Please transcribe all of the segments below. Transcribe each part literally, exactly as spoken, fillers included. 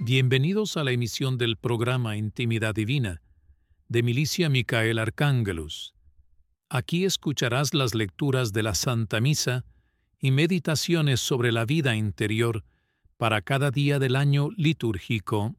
Bienvenidos a la emisión del programa Intimidad Divina, de Milicia Micael Arcángelus. Aquí escucharás las lecturas de la Santa Misa y meditaciones sobre la vida interior para cada día del año litúrgico.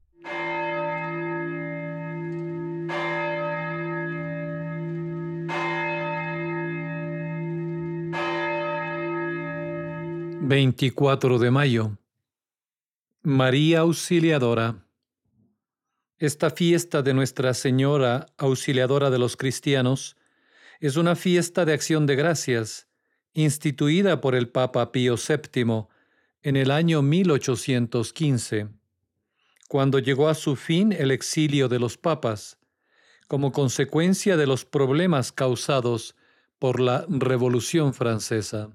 veinticuatro de mayo. María Auxiliadora. Esta fiesta de Nuestra Señora Auxiliadora de los cristianos es una fiesta de acción de gracias, instituida por el Papa Pío séptimo en el año mil ochocientos quince, cuando llegó a su fin el exilio de los papas, como consecuencia de los problemas causados por la Revolución Francesa.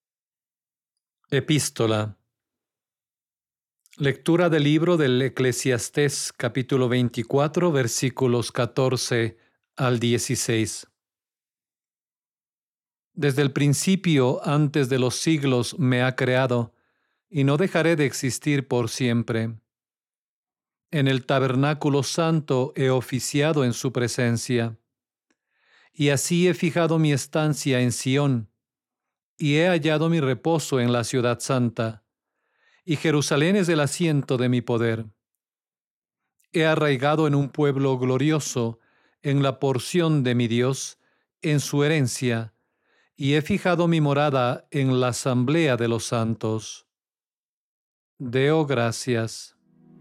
Epístola. Lectura del libro del Eclesiastés, capítulo veinticuatro, versículos catorce al dieciséis. Desde el principio, antes de los siglos, me ha creado, y no dejaré de existir por siempre. En el tabernáculo santo he oficiado en su presencia, y así he fijado mi estancia en Sión, y he hallado mi reposo en la ciudad santa. Y Jerusalén es el asiento de mi poder. He arraigado en un pueblo glorioso, en la porción de mi Dios, en su herencia, y he fijado mi morada en la asamblea de los santos. Deo gracias.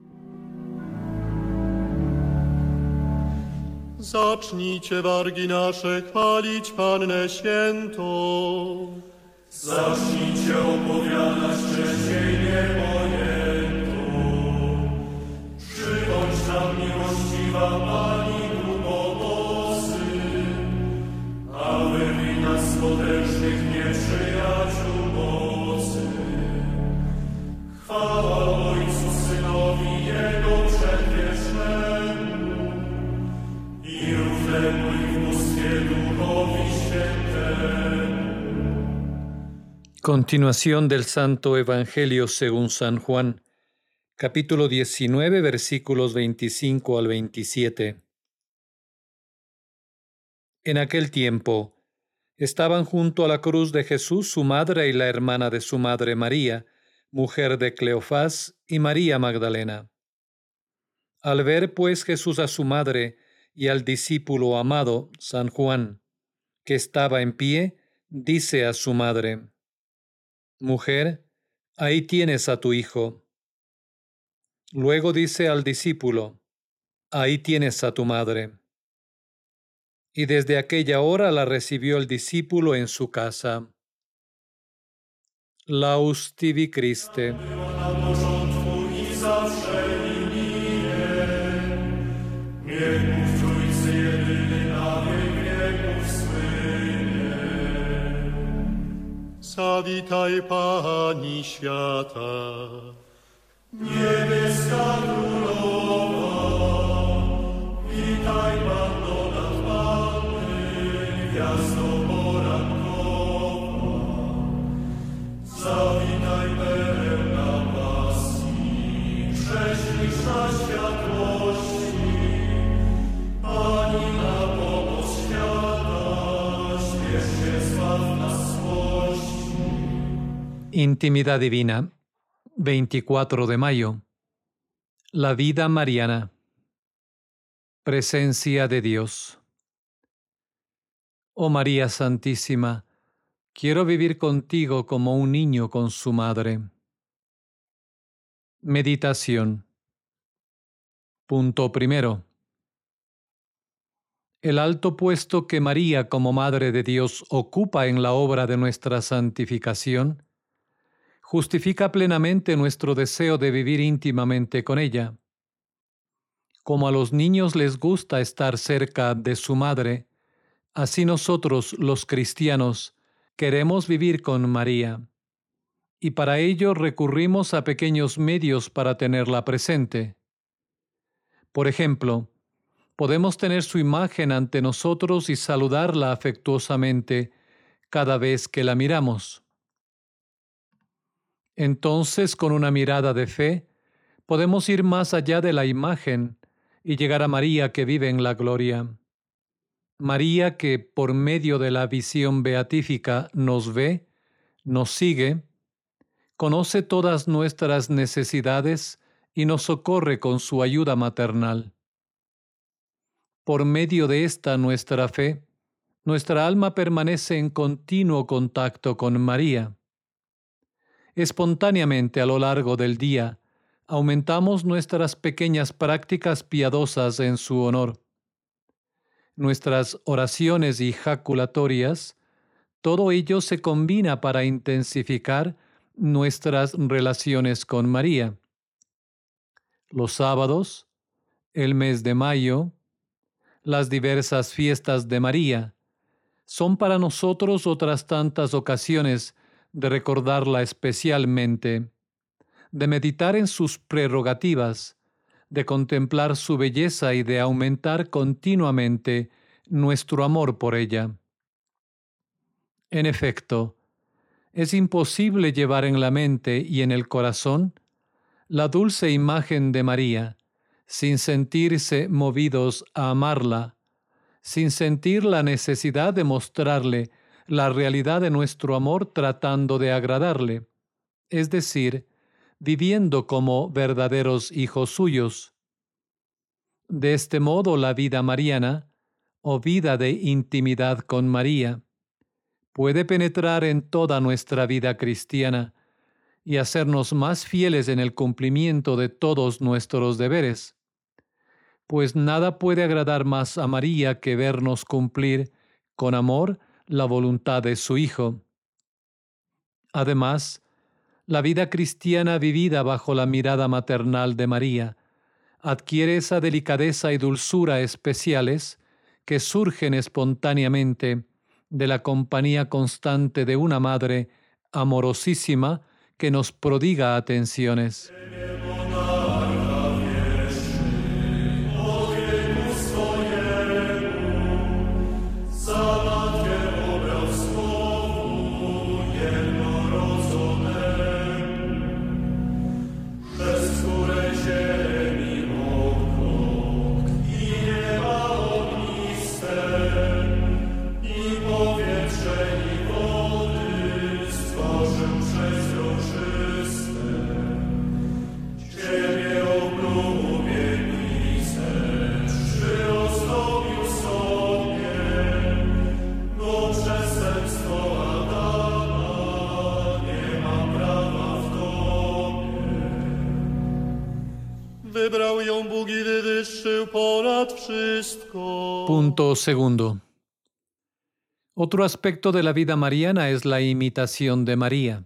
Zacznijcie wargi nasze chwalić Pannę Świętą. Zacznijcie opowiadać cześć jej niepojętą. Przybądź nam miłościwa Pani ku pomocy, a wyrwij nas z potężnych nieprzyjaciół mocy. Chwała Ojcu, Synowi, Jego przedwiecznemu i równemu i w bóstwie Duchowi Świętemu. Continuación del Santo Evangelio según San Juan, capítulo diecinueve, versículos veinticinco al veintisiete. En aquel tiempo, estaban junto a la cruz de Jesús su madre y la hermana de su madre María, mujer de Cleofás, y María Magdalena. Al ver pues Jesús a su madre y al discípulo amado, San Juan, que estaba en pie, dice a su madre: Mujer, ahí tienes a tu hijo. Luego dice al discípulo: Ahí tienes a tu madre. Y desde aquella hora la recibió el discípulo en su casa. Laus tibi Christe. Zawitaj Pani świata. Niebieska Królowa, witaj Panno nad Panny, gwiazdo porankowa. Zawitaj pełna łaski, prześliczna światłości, Pani na pomoc świata, śpiesz się zbaw nas złości. Intimidad Divina, veinticuatro de mayo. La vida mariana. Presencia de Dios. Oh María Santísima, quiero vivir contigo como un niño con su madre. Meditación. Punto primero. El alto puesto que María como Madre de Dios ocupa en la obra de nuestra santificación justifica plenamente nuestro deseo de vivir íntimamente con ella. Como a los niños les gusta estar cerca de su madre, así nosotros, los cristianos, queremos vivir con María, y para ello recurrimos a pequeños medios para tenerla presente. Por ejemplo, podemos tener su imagen ante nosotros y saludarla afectuosamente cada vez que la miramos. Entonces, con una mirada de fe, Podemos ir más allá de la imagen y llegar a María que vive en la gloria. María que por medio de la visión beatífica nos ve, nos sigue, conoce todas nuestras necesidades y nos socorre con su ayuda maternal. Por medio de esta nuestra fe, nuestra alma permanece en continuo contacto con María. Espontáneamente a lo largo del día, aumentamos nuestras pequeñas prácticas piadosas en su honor. Nuestras oraciones y jaculatorias, todo ello se combina para intensificar nuestras relaciones con María. Los sábados, el mes de mayo, las diversas fiestas de María, son para nosotros otras tantas ocasiones de recordarla especialmente, de meditar en sus prerrogativas, de contemplar su belleza y de aumentar continuamente nuestro amor por ella. En efecto, es imposible llevar en la mente y en el corazón la dulce imagen de María, sin sentirse movidos a amarla, sin sentir la necesidad de mostrarle la realidad de nuestro amor tratando de agradarle, es decir, viviendo como verdaderos hijos suyos. De este modo, la vida mariana, o vida de intimidad con María, puede penetrar en toda nuestra vida cristiana y hacernos más fieles en el cumplimiento de todos nuestros deberes, pues nada puede agradar más a María que vernos cumplir con amor la voluntad de su Hijo. Además, la vida cristiana vivida bajo la mirada maternal de María adquiere esa delicadeza y dulzura especiales que surgen espontáneamente de la compañía constante de una madre amorosísima que nos prodiga atenciones. Wybrał ją Bóg i wywyższył ponad wszystko. Punto segundo. Otro aspecto de la vida mariana es la imitación de María.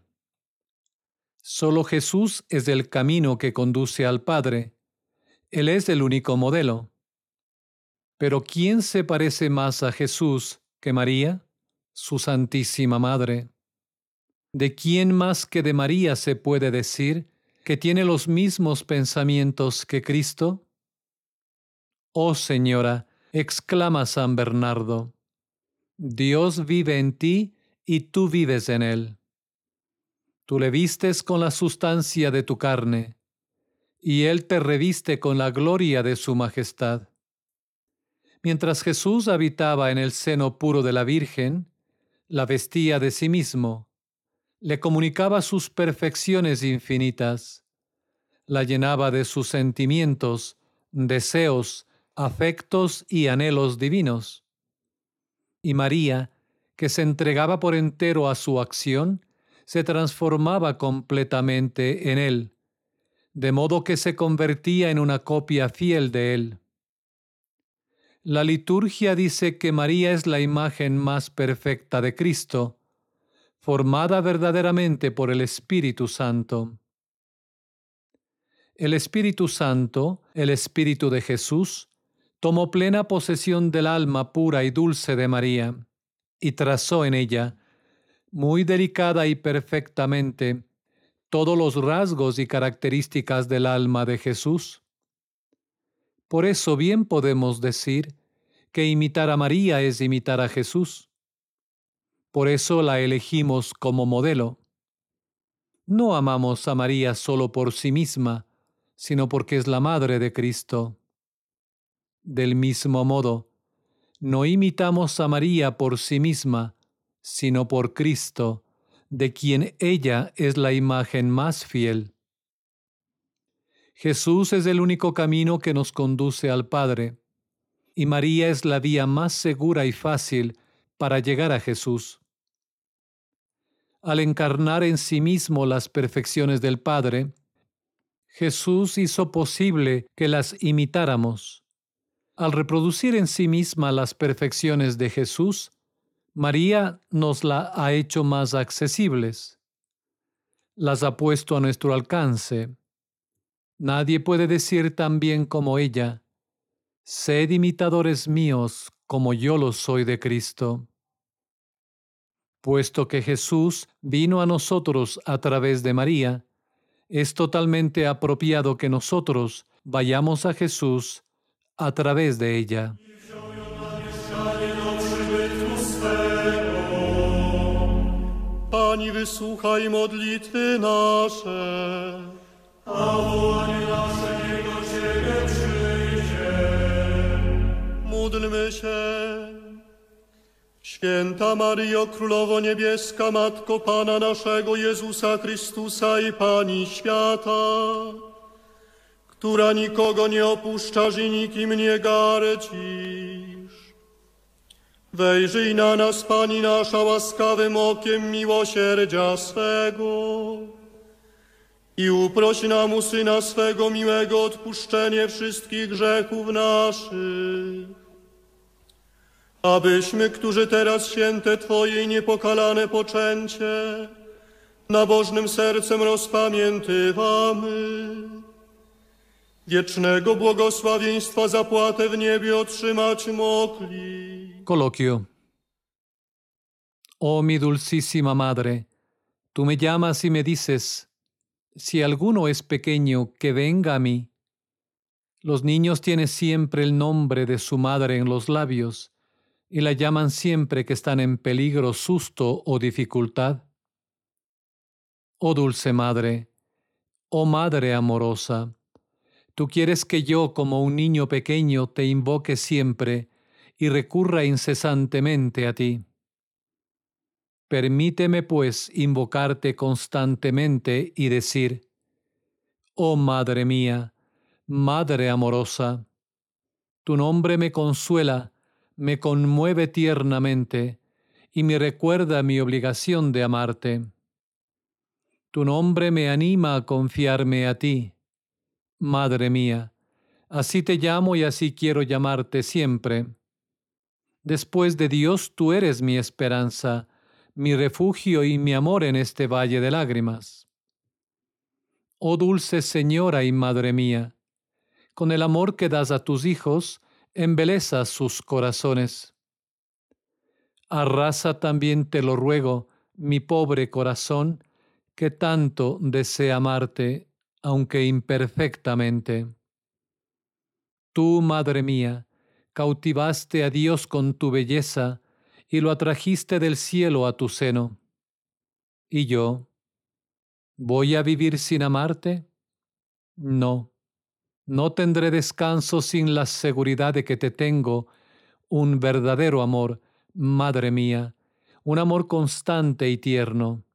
Solo Jesús es el camino que conduce al Padre. Él es el único modelo. Pero ¿quién se parece más a Jesús que María, su Santísima Madre? ¿De quién más que de María se puede decir que tiene los mismos pensamientos que Cristo? Oh Señora, exclama San Bernardo, Dios vive en ti y tú vives en él. Tú le vistes con la sustancia de tu carne, y él te reviste con la gloria de su majestad. Mientras Jesús habitaba en el seno puro de la Virgen, la vestía de sí mismo, le comunicaba sus perfecciones infinitas, la llenaba de sus sentimientos, deseos, afectos y anhelos divinos. Y María, que se entregaba por entero a su acción, se transformaba completamente en él, de modo que se convertía en una copia fiel de él. La liturgia dice que María es la imagen más perfecta de Cristo, formada verdaderamente por el Espíritu Santo. El Espíritu Santo, el Espíritu de Jesús, tomó plena posesión del alma pura y dulce de María y trazó en ella, muy delicada y perfectamente, todos los rasgos y características del alma de Jesús. Por eso bien podemos decir que imitar a María es imitar a Jesús. Por eso la elegimos como modelo. No amamos a María solo por sí misma, sino porque es la madre de Cristo. Del mismo modo, no imitamos a María por sí misma, sino por Cristo, de quien ella es la imagen más fiel. Jesús es el único camino que nos conduce al Padre, y María es la vía más segura y fácil para llegar a Jesús. Al encarnar en sí mismo las perfecciones del Padre, Jesús hizo posible que las imitáramos. Al reproducir en sí misma las perfecciones de Jesús, María nos las ha hecho más accesibles. Las ha puesto a nuestro alcance. Nadie puede decir tan bien como ella: sed imitadores míos como yo lo soy de Cristo. Puesto que Jesús vino a nosotros a través de María, es totalmente apropiado que nosotros vayamos a Jesús a través de ella. Pani, wysłuchaj modlitwy nasze. A wołanie nasze niech do Ciebie przyjdzie. Módlmy się. Święta Maryjo, Królowo Niebieska, Matko Pana naszego Jezusa Chrystusa i Pani świata, która nikogo nie opuszczasz i nikim nie gardzisz. Wejrzyj na nas, Pani nasza, łaskawym okiem miłosierdzia swego i uproś nam u Syna swego miłego odpuszczenie wszystkich grzechów naszych, abyśmy, którzy teraz święte Twoje i niepokalane poczęcie nabożnym sercem rozpamiętywamy, wiecznego błogosławieństwa zapłatę w niebie otrzymać mogli. Coloquio. Oh mi dulcísima Madre, tú me llamas y me dices: si alguno es pequeño, que venga a mí. Los niños tienen siempre el nombre de su madre en los labios y la llaman siempre que están en peligro, susto o dificultad. Oh dulce Madre, oh Madre amorosa, tú quieres que yo, como un niño pequeño, te invoque siempre y recurra incesantemente a ti. Permíteme, pues, invocarte constantemente y decir: oh Madre mía, Madre amorosa, tu nombre me consuela, me conmueve tiernamente y me recuerda mi obligación de amarte. Tu nombre me anima a confiarme a ti. Madre mía, así te llamo y así quiero llamarte siempre. Después de Dios, tú eres mi esperanza, mi refugio y mi amor en este valle de lágrimas. Oh dulce Señora y Madre mía, con el amor que das a tus hijos, embelezas sus corazones. Arrasa también, te lo ruego, mi pobre corazón, que tanto desea amarte, aunque imperfectamente. Tú, Madre mía, cautivaste a Dios con tu belleza y lo atrajiste del cielo a tu seno. ¿Y yo? ¿Voy a vivir sin amarte? No, no tendré descanso sin la seguridad de que te tengo un verdadero amor, Madre mía, un amor constante y tierno.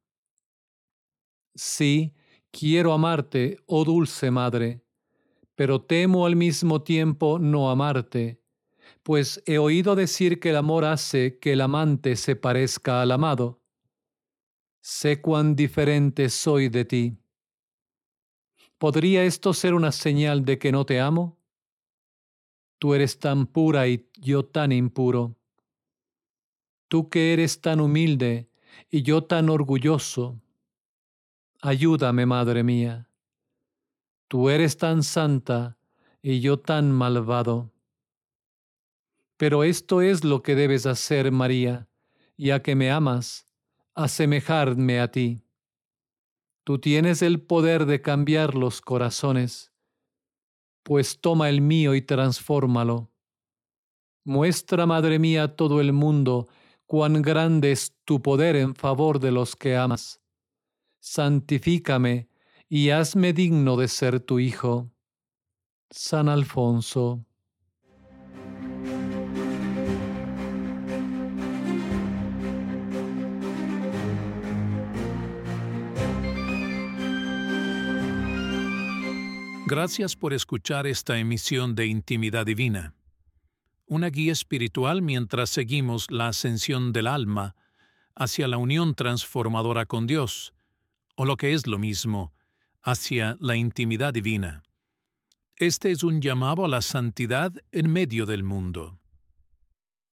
Sí, quiero amarte, oh dulce Madre, pero temo al mismo tiempo no amarte, pues he oído decir que el amor hace que el amante se parezca al amado. Sé cuán diferente soy de ti. ¿Podría esto ser una señal de que no te amo? Tú eres tan pura y yo tan impuro. Tú que eres tan humilde y yo tan orgulloso. Ayúdame, Madre mía. Tú eres tan santa y yo tan malvado. Pero esto es lo que debes hacer, María, ya que me amas, asemejarme a ti. Tú tienes el poder de cambiar los corazones, pues toma el mío y transfórmalo. Muestra, Madre mía, a todo el mundo cuán grande es tu poder en favor de los que amas. Santifícame y hazme digno de ser tu hijo. San Alfonso. Gracias por escuchar esta emisión de Intimidad Divina, una guía espiritual mientras seguimos la ascensión del alma hacia la unión transformadora con Dios, o lo que es lo mismo, hacia la intimidad divina. Este es un llamado a la santidad en medio del mundo.